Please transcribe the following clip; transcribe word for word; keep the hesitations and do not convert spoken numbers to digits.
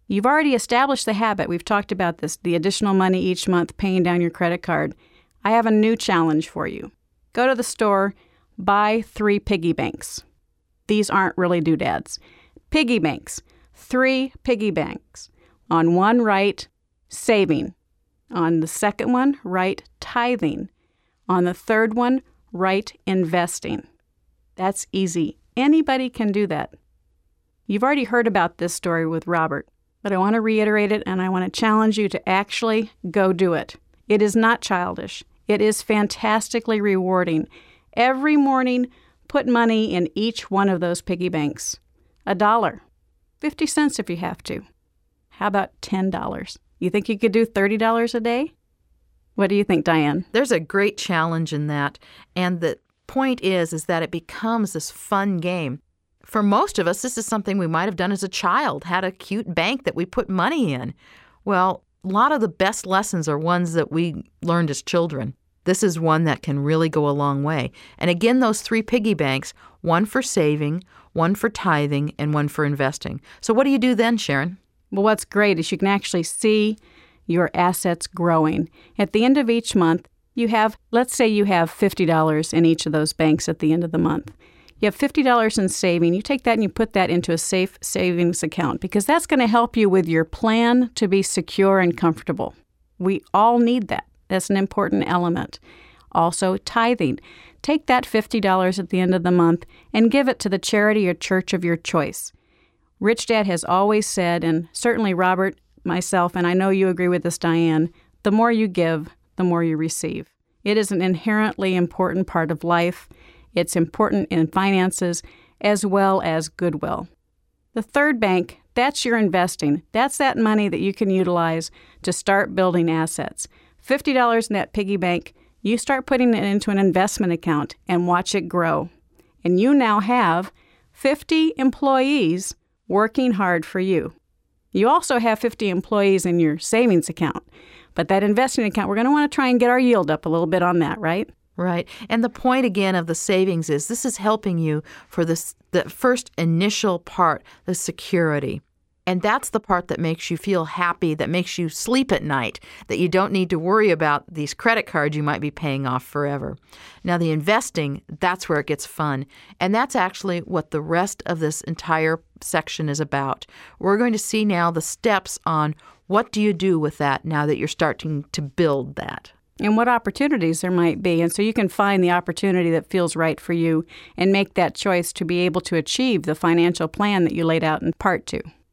You've already established the habit. We've talked about this, the additional money each month paying down your credit card. I have a new challenge for you. Go to the store, buy three piggy banks. These aren't really doodads. Piggy banks. Three piggy banks. On one, write saving. On the second one, write tithing. On the third one, write investing. That's easy. Anybody can do that. You've already heard about this story with Robert, but I want to reiterate it, and I want to challenge you to actually go do it. It is not childish. It is fantastically rewarding. Every morning, put money in each one of those piggy banks. A dollar. Fifty cents if you have to. How about ten dollars? You think you could do thirty dollars a day? What do you think, Diane? There's a great challenge in that. And the point is, is that it becomes this fun game. For most of us, this is something we might have done as a child, had a cute bank that we put money in. Well, a lot of the best lessons are ones that we learned as children. This is one that can really go a long way. And again, those three piggy banks, one for saving, one for tithing, and one for investing. So what do you do then, Sharon? Well, what's great is you can actually see your assets growing. At the end of each month, you have, let's say you have fifty dollars in each of those banks at the end of the month. You have fifty dollars in saving. You take that and you put that into a safe savings account because that's going to help you with your plan to be secure and comfortable. We all need that. That's an important element. Also, tithing. Take that fifty dollars at the end of the month and give it to the charity or church of your choice. Rich Dad has always said, and certainly Robert, myself, and I know you agree with this, Diane, the more you give, the more you receive. It is an inherently important part of life. It's important in finances as well as goodwill. The third bank, that's your investing. That's that money that you can utilize to start building assets. fifty dollars in that piggy bank, you start putting it into an investment account and watch it grow. And you now have fifty employees working hard for you. You also have fifty employees in your savings account. But that investing account, we're going to want to try and get our yield up a little bit on that, right? Right. And the point, again, of the savings is this is helping you for this, the first initial part, the security. And that's the part that makes you feel happy, that makes you sleep at night, that you don't need to worry about these credit cards you might be paying off forever. Now, the investing, that's where it gets fun. And that's actually what the rest of this entire section is about. We're going to see now the steps on what do you do with that now that you're starting to build that. And what opportunities there might be. And so you can find the opportunity that feels right for you and make that choice to be able to achieve the financial plan that you laid out in part two.